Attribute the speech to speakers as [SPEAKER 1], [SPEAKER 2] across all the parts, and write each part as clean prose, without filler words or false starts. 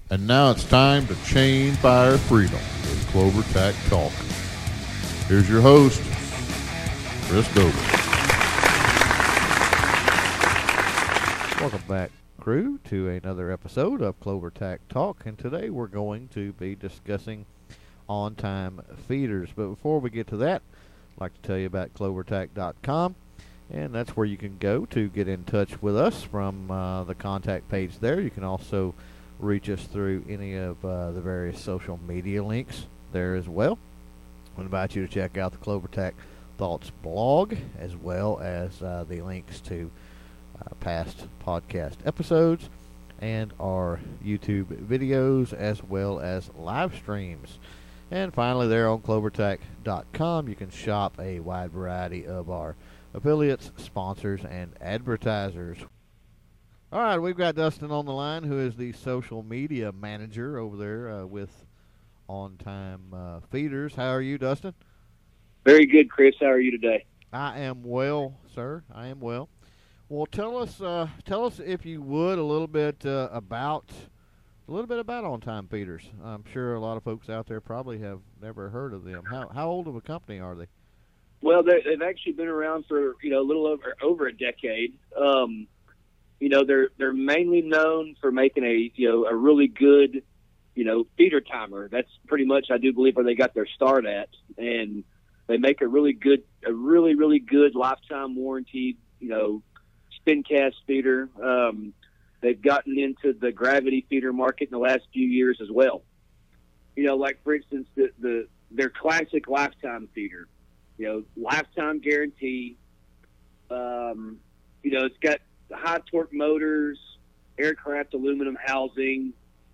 [SPEAKER 1] And now it's time to chain fire freedom with Clover Tack Talk. Here's your host, Chris Dover.
[SPEAKER 2] Welcome back, crew, to another episode of Clover Tack Talk, and today we're going to be discussing on-time feeders. But before we get to that, I'd like to tell you about clovertack.com, and that's where you can go to get in touch with us from the contact page there. You can also reach us through any of the various social media links there as well. I invite you to check out the CloverTack Thoughts blog, as well as the links to past podcast episodes and our YouTube videos, as well as live streams. And finally, there on clovertack.com, you can shop a wide variety of our affiliates, sponsors, and advertisers. All right, we've got Dustin on the line, who is the social media manager over there with On Time Feeders. How are you, Dustin?
[SPEAKER 3] Very good, Chris. How are you today?
[SPEAKER 2] I am well, sir. I am well. Well, tell us if you would a little bit about On Time Feeders. I'm sure a lot of folks out there probably have never heard of them. How old of a company are they?
[SPEAKER 3] Well, they've actually been around for a little over a decade. They're mainly known for making a really good feeder timer. That's pretty much, I do believe, where they got their start at, and they make a really good lifetime warranty spin cast feeder. They've gotten into the gravity feeder market in the last few years as well. Like for instance, their classic lifetime feeder, lifetime guarantee. It's got high torque motors, aircraft aluminum housing.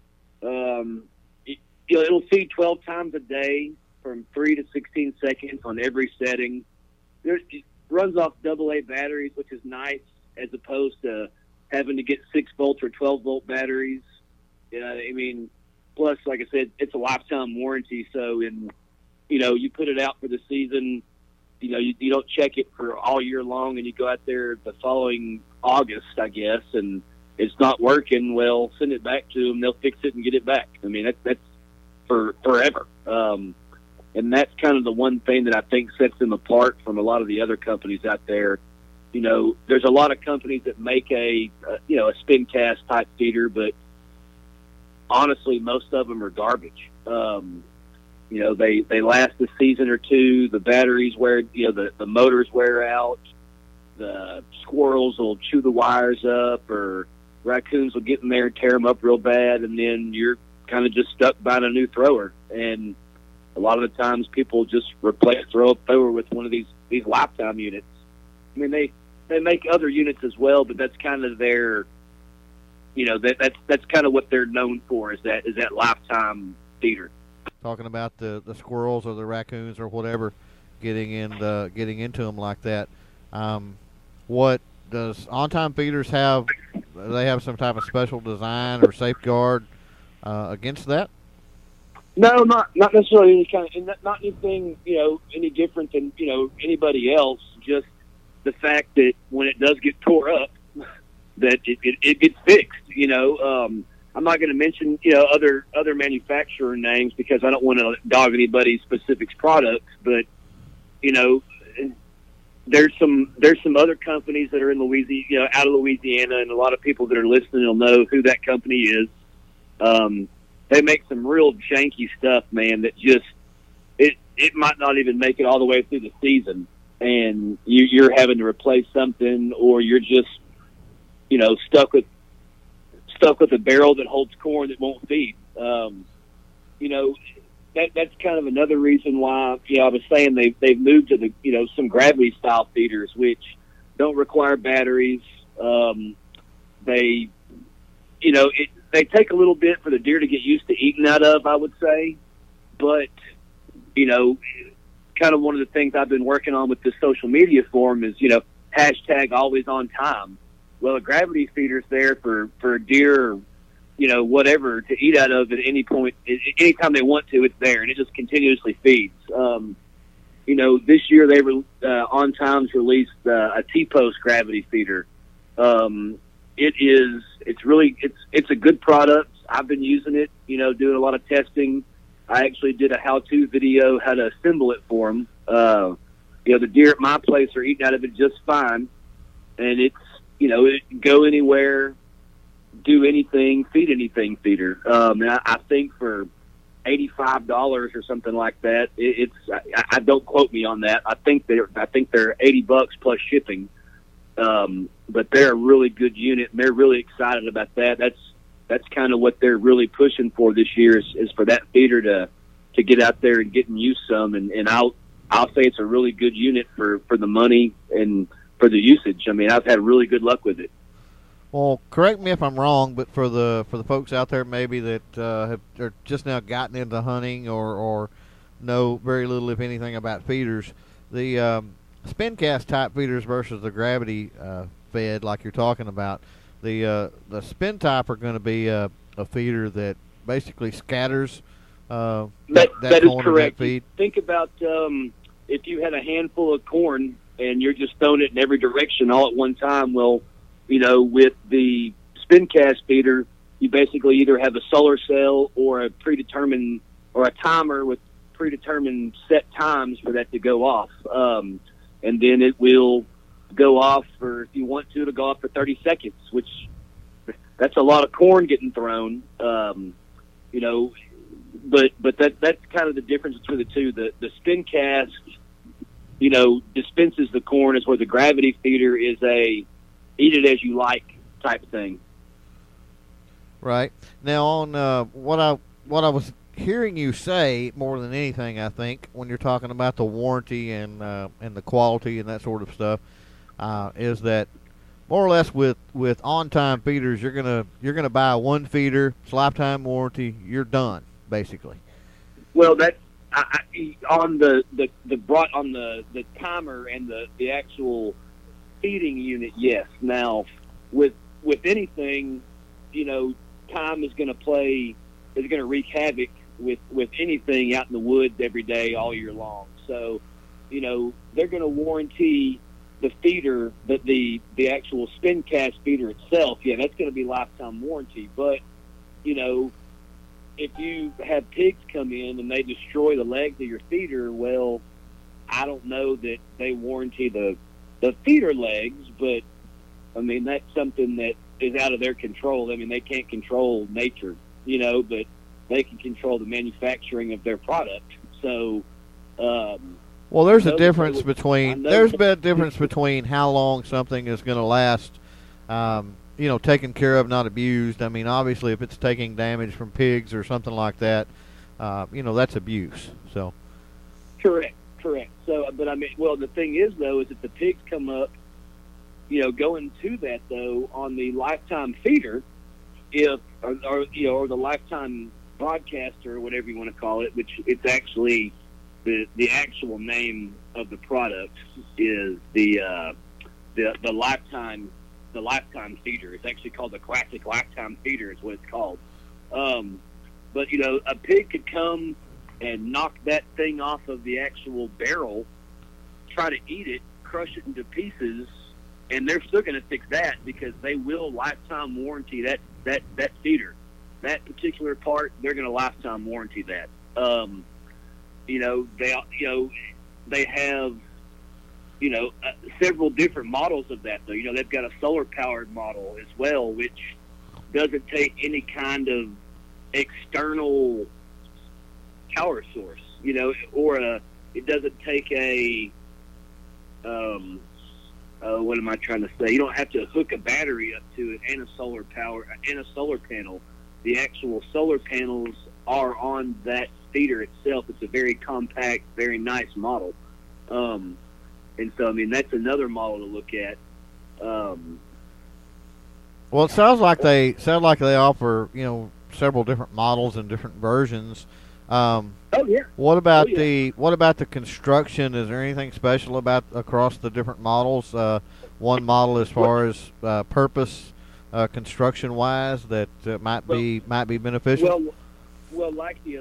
[SPEAKER 3] It'll feed 12 times a day from 3 to 16 seconds on every setting. It runs off AA batteries, which is nice, as opposed to having to get 6-volt or 12-volt batteries. Plus, like I said, it's a lifetime warranty. So, you put it out for the season. You don't check it for all year long, and you go out there the following August, I guess, and it's not working. Well, send it back to them. They'll fix it and get it back. That's for forever. And that's kind of the one thing that I think sets them apart from a lot of the other companies out there. There's a lot of companies that make a spin cast type feeder, but honestly, most of them are garbage. They last a season or two. The batteries wear, the motors wear out. The squirrels will chew the wires up, or raccoons will get in there and tear them up real bad, and then you're kind of just stuck buying a new thrower. And a lot of the times people just throw a thrower with one of these lifetime units. They make other units as well, but that's kind of their, that's kind of what they're known for, is that lifetime feeder.
[SPEAKER 2] Talking about the squirrels or the raccoons or whatever getting into them like that. What does On Time Feeders have? Do they have some type of special design or safeguard against that?
[SPEAKER 3] No, not necessarily any kind of, not anything any different than anybody else. Just the fact that when it does get tore up, that it gets fixed. I'm not going to mention other manufacturer names because I don't want to dog anybody's specific products, but there's some other companies that are in Louisiana, out of Louisiana, and a lot of people that are listening will know who that company is. They make some real janky stuff, man, that just it might not even make it all the way through the season, and you're having to replace something, or you're just stuck with a barrel that holds corn that won't feed. That's kind of another reason why I was saying they've moved to the some gravity style feeders, which don't require batteries. They take a little bit for the deer to get used to eating out of, I would say, but kind of one of the things I've been working on with this social media forum is hashtag always on time. Well, a gravity feeder's there for deer or whatever to eat out of at any point, anytime they want to. It's there, and it just continuously feeds. This year they On Time's released a T-post gravity feeder. It's a good product. I've been using it, doing a lot of testing. I actually did a how-to video how to assemble it for them. The deer at my place are eating out of it just fine, and it's go anywhere, do anything, feed anything feeder. And I think for $85 or something like that, I don't quote me on that. I think they're $80 plus shipping. But they're a really good unit, and they're really excited about that. That's kind of what they're really pushing for this year is for that feeder to get out there and get and use some. And I'll say it's a really good unit for the money and for the usage. I mean, I've had really good luck with it.
[SPEAKER 2] Well, correct me if I'm wrong, but for the folks out there maybe that are just now gotten into hunting or know very little, if anything, about feeders, the spin cast type feeders versus the gravity fed, like you're talking about, the spin type are going to be a feeder that basically scatters that
[SPEAKER 3] is
[SPEAKER 2] corn
[SPEAKER 3] correct.
[SPEAKER 2] That feed.
[SPEAKER 3] Think about if you had a handful of corn and you're just throwing it in every direction all at one time. Well, with the spin cast feeder, you basically either have a solar cell or a predetermined or a timer with predetermined set times for that to go off. And then it will go off for, if you want to, it'll go off for 30 seconds, which that's a lot of corn getting thrown. But that's kind of the difference between the two. The spin cast, dispenses the corn, is where the gravity feeder is a eat it as you like type thing. Right.
[SPEAKER 2] Now on what I was hearing you say more than anything, I think, when you're talking about the warranty and the quality and that sort of stuff, is that more or less with on-time feeders, you're gonna buy one feeder, it's lifetime warranty, you're done basically.
[SPEAKER 3] Well, that's on the timer and the actual feeding unit. Yes. Now with anything, time is going to wreak havoc with anything out in the woods every day, all year long. So, they're going to warranty the feeder, but the actual spin cast feeder itself, that's going to be lifetime warranty. But, if you have pigs come in and they destroy the legs of your feeder, well, I don't know that they warranty the feeder legs, but, I mean, that's something that is out of their control. I mean, they can't control nature, but they can control the manufacturing of their product. So,
[SPEAKER 2] well, there's a difference between how long something is going to last, taken care of, not abused. I mean, obviously, if it's taking damage from pigs or something like that, that's abuse. So,
[SPEAKER 3] correct. So, but I mean, well, the thing is, though, is if the pigs come up, going to that, though, on the lifetime feeder, or the lifetime broadcaster, or whatever you want to call it, which it's actually the actual name of the product is the lifetime feeder. It's actually called the classic lifetime feeder, is what it's called. But a pig could come and knock that thing off of the actual barrel, try to eat it, crush it into pieces, and they're still going to fix that because they will lifetime warranty that feeder. That particular part, they're going to lifetime warranty that. They have, several different models of that, though. They've got a solar-powered model as well, which doesn't take any kind of external power source, it doesn't take a, what am I trying to say? You don't have to hook a battery up to it and a solar panel. The actual solar panels are on that feeder itself. It's a very compact, very nice model. And so, I mean, that's another model to look at.
[SPEAKER 2] Well, it sounds like they offer, several different models and different versions.
[SPEAKER 3] Oh yeah.
[SPEAKER 2] What about the construction? Is there anything special about across the different models? One model as far as purpose, construction wise, that might be beneficial.
[SPEAKER 3] Well, like the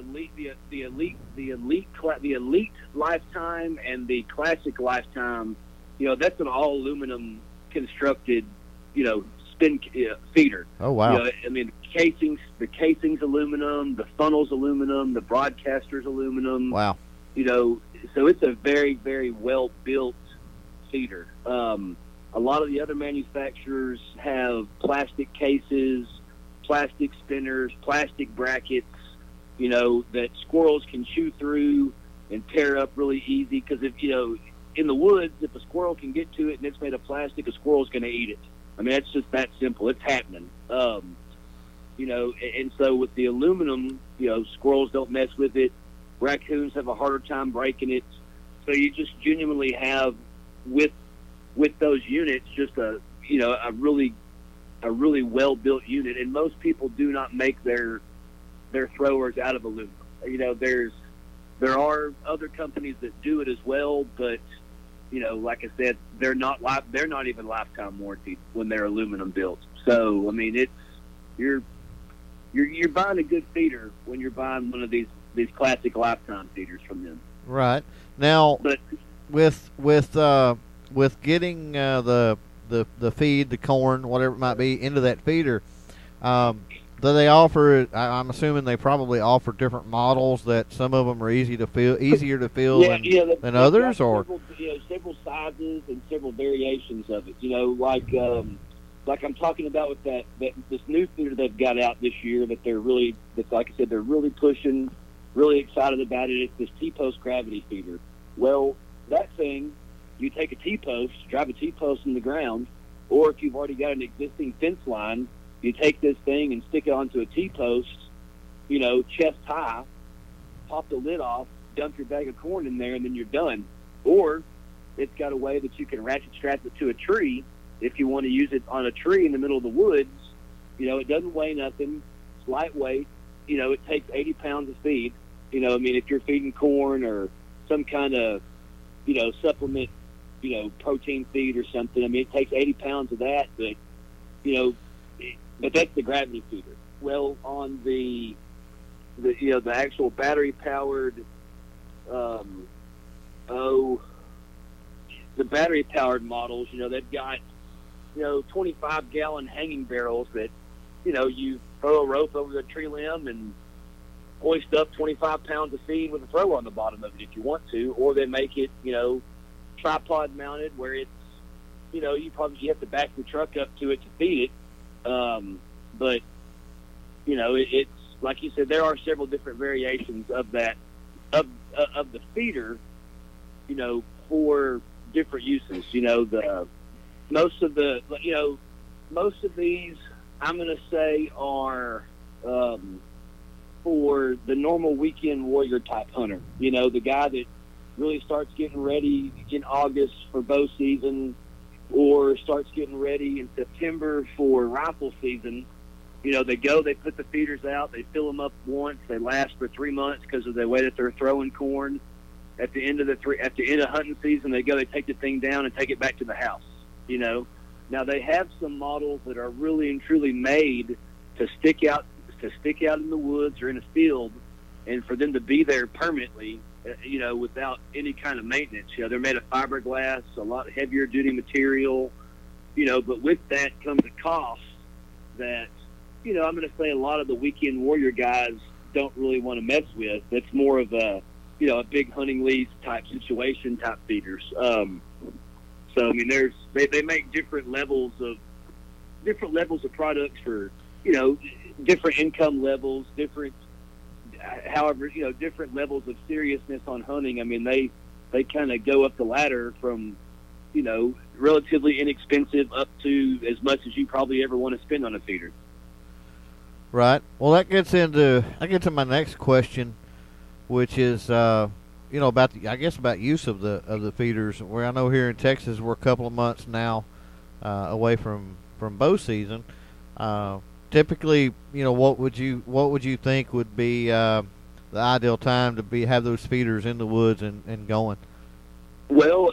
[SPEAKER 3] elite lifetime and the classic lifetime, that's an all aluminum constructed, spin feeder.
[SPEAKER 2] Oh wow!
[SPEAKER 3] I mean, casing's aluminum, the funnel's aluminum, the broadcaster's aluminum.
[SPEAKER 2] Wow.
[SPEAKER 3] So it's a very, very well built feeder. A lot of the other manufacturers have plastic cases, plastic spinners, plastic brackets, that squirrels can chew through and tear up really easy. Because if in the woods, if a squirrel can get to it and it's made of plastic, a squirrel's going to eat it. I mean, it's just that simple. It's happening. And so with the aluminum, squirrels don't mess with it. Raccoons have a harder time breaking it. So you just genuinely have with those units just a really well built unit. And most people do not make their throwers out of aluminum. There are other companies that do it as well, but like I said, they're not even lifetime warranty when they're aluminum built. So I mean, you're buying a good feeder when you're buying one of these classic lifetime feeders from them.
[SPEAKER 2] Right. Now,
[SPEAKER 3] but
[SPEAKER 2] with getting the feed, the corn, whatever it might be, into that feeder, do they offer? I'm assuming they probably offer different models that some of them are easier to fill than others, or
[SPEAKER 3] several sizes and several variations of it. Like I'm talking about with this new feeder they've got out this year that's like I said, they're really pushing, really excited about it. It's this T-post gravity feeder. Well, that thing, you take a T-post, drive a T-post in the ground, or if you've already got an existing fence line, you take this thing and stick it onto a T-post, chest high, pop the lid off, dump your bag of corn in there, and then you're done. Or it's got a way that you can ratchet strap it to a tree if you want to use it on a tree in the middle of the woods. It doesn't weigh nothing. It's lightweight. It takes 80 pounds of feed. If you're feeding corn or some kind of, supplement, protein feed or something, it takes 80 pounds of that, but that's the gravity feeder. Well, on the actual battery powered, the battery powered models, they've got 25-gallon hanging barrels that you throw a rope over the tree limb and hoist up 25 pounds of feed with a thrower on the bottom of it if you want to, or they make it tripod mounted where it's you have to back the truck up to it to feed it. But it's like you said, there are several different variations of that of the feeder, for different uses. Most of these I'm going to say are for the normal weekend warrior type hunter. The guy that really starts getting ready in August for bow season, or starts getting ready in September for rifle season. They put the feeders out, they fill them up once, they last for 3 months because of the way that they're throwing corn. At the end of hunting season, they take the thing down and take it back to the house. Now they have some models that are really and truly made to stick out in the woods or in a field, and for them to be there permanently, without any kind of maintenance. They're made of fiberglass, a lot heavier duty material, but with that comes a cost that, I'm going to say a lot of the weekend warrior guys don't really want to mess with. It's more of a big hunting lease type situation type feeders. So, they make different levels of products for, different income levels, different levels of seriousness on hunting. They kind of go up the ladder from, relatively inexpensive up to as much as you probably ever want to spend on a feeder.
[SPEAKER 2] Right. Well, that gets into my next question, which is, about use of the feeders. Where I know here in Texas we're a couple of months now away from bow season. Typically, what would you think would be the ideal time to have those feeders in the woods and going?
[SPEAKER 3] Well,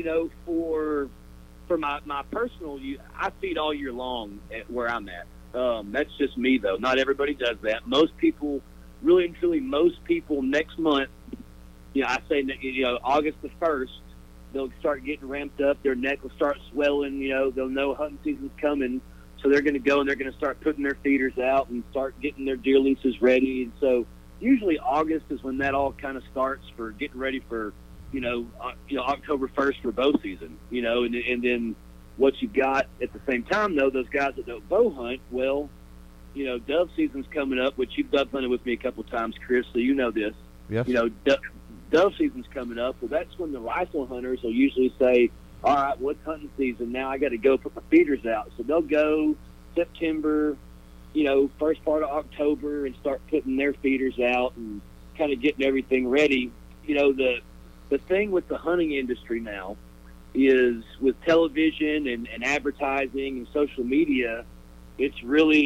[SPEAKER 3] for my personal use, I feed all year long at where I'm at. That's just me, though. Not everybody does that. Most people, really and truly, next month, I say, August the 1st, they'll start getting ramped up. Their neck will start swelling. They'll know hunting season's coming. so they're going to go and they're going to start putting their feeders out and start getting their deer leases ready. And so usually August is when that all kind of starts for getting ready for, October 1st for bow season, and then what you've got at the same time, though, those guys that don't bow hunt, well, dove season's coming up, which you've dove hunted with me a couple of times, Chris, so you know this.
[SPEAKER 2] Yes.
[SPEAKER 3] Dove season's coming up. Well, that's when the rifle hunters will usually say, all right, what's hunting season? Now I got to go put my feeders out. So they'll go September, first part of October and start putting their feeders out and kind of getting everything ready. The thing with the hunting industry now is with television and advertising and social media, it's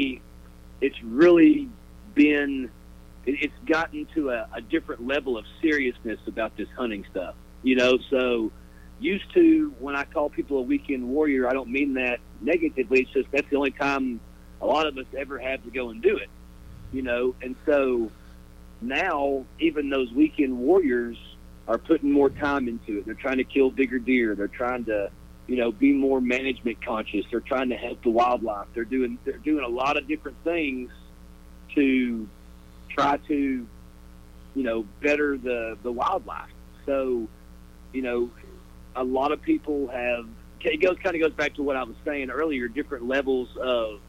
[SPEAKER 3] gotten to a different level of seriousness about this hunting stuff, so used to when I call people a weekend warrior, I don't mean that negatively. It's just that's the only time a lot of us ever have to go and do it, and so now even those weekend warriors are putting more time into it. They're trying to kill bigger deer. They're trying to, be more management conscious. They're trying to help the wildlife. They're doing a lot of different things to try to, better the wildlife. So, a lot of people have. It kind of goes back to what I was saying earlier. Different levels of,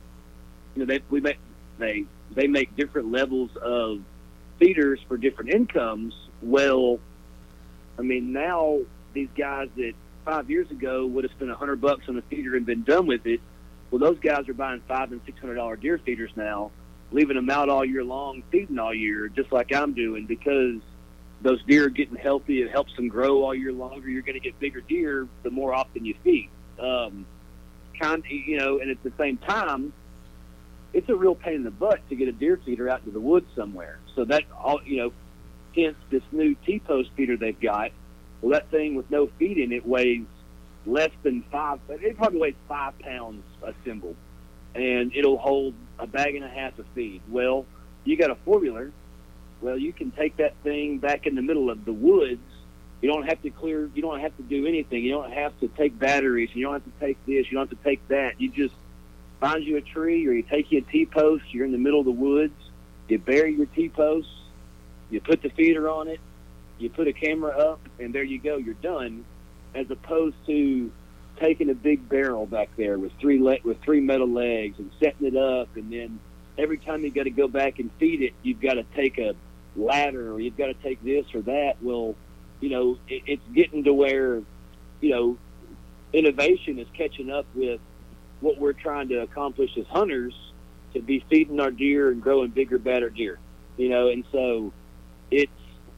[SPEAKER 3] they make different levels of feeders for different incomes. Well, I mean, now these guys that 5 years ago would have spent $100 on a feeder and been done with it, well, those guys are buying $500 and $600 deer feeders now, leaving them out all year long, feeding all year, just like I'm doing, because those deer are getting healthy. It helps them grow all year longer. You're going to get bigger deer the more often you feed. And at the same time, it's a real pain in the butt to get a deer feeder out into the woods somewhere. So that all, hence this new T-post feeder they've got. Well, that thing with no feed in it weighs less than it probably weighs 5 pounds assembled, and it'll hold a bag and a half of feed. Well, you got a 4-wheeler. Well, you can take that thing back in the middle of the woods. You don't have to clear. You don't have to do anything. You don't have to take batteries. You don't have to take this. You don't have to take that. You just find you a tree, or you take you a T-post. You're in the middle of the woods. You bury your T-post. You put the feeder on it, you put a camera up, and there you go, you're done, as opposed to taking a big barrel back there with three metal legs and setting it up, and then every time you got to go back and feed it, you've got to take a ladder, or you've got to take this or that. Well, it's getting to where, innovation is catching up with what we're trying to accomplish as hunters, to be feeding our deer and growing bigger, better deer, and so it's,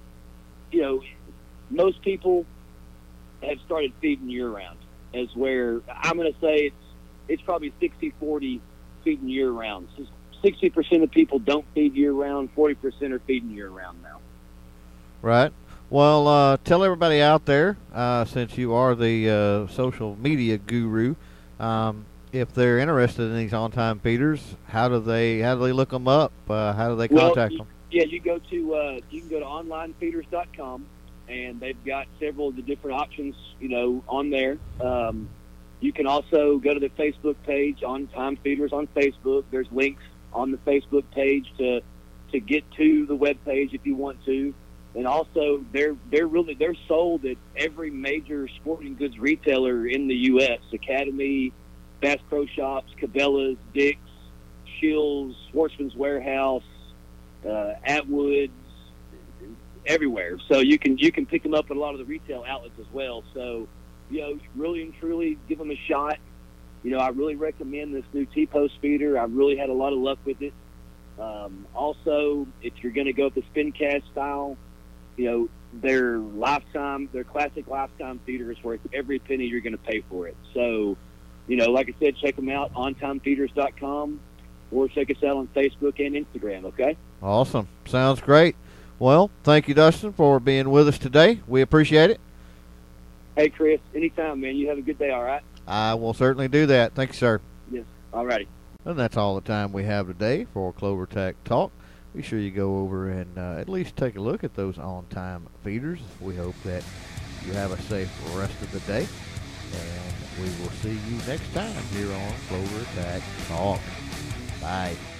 [SPEAKER 3] most people have started feeding year-round, as where I'm going to say it's probably 60-40 feeding year-round. 60% of people don't feed year-round, 40% are feeding year-round now.
[SPEAKER 2] Right. Well, tell everybody out there, since you are the social media guru, if they're interested in these on-time feeders, how do they look them up? How do they contact them?
[SPEAKER 3] Yeah, you can go to onlinefeeders.com, and they've got several of the different options, on there. You can also go to the Facebook page, On Time Feeders on Facebook. There's links on the Facebook page to get to the web page if you want to. And also, they're sold at every major sporting goods retailer in the U.S. Academy, Bass Pro Shops, Cabela's, Dick's, Scheels, Sportsman's Warehouse, Atwood's, everywhere. So you can pick them up at a lot of the retail outlets as well. So, really and truly give them a shot. I really recommend this new T-post feeder. I've really had a lot of luck with it. Also, if you're going to go with the spin cast style, their classic lifetime feeder is worth every penny you're going to pay for it. So, like I said, check them out, ontimefeeders.com, or check us out on Facebook and Instagram, okay?
[SPEAKER 2] Awesome. Sounds great. Well, thank you, Dustin, for being with us today. We appreciate it.
[SPEAKER 3] Hey, Chris, anytime, man. You have a good day, all right?
[SPEAKER 2] I will certainly do that. Thank you, sir.
[SPEAKER 3] Yes, all righty.
[SPEAKER 2] And that's all the time we have today for Clover Tack Talk. Be sure you go over and at least take a look at those on-time feeders. We hope that you have a safe rest of the day. And we will see you next time here on Clover Attack Talk. Bye.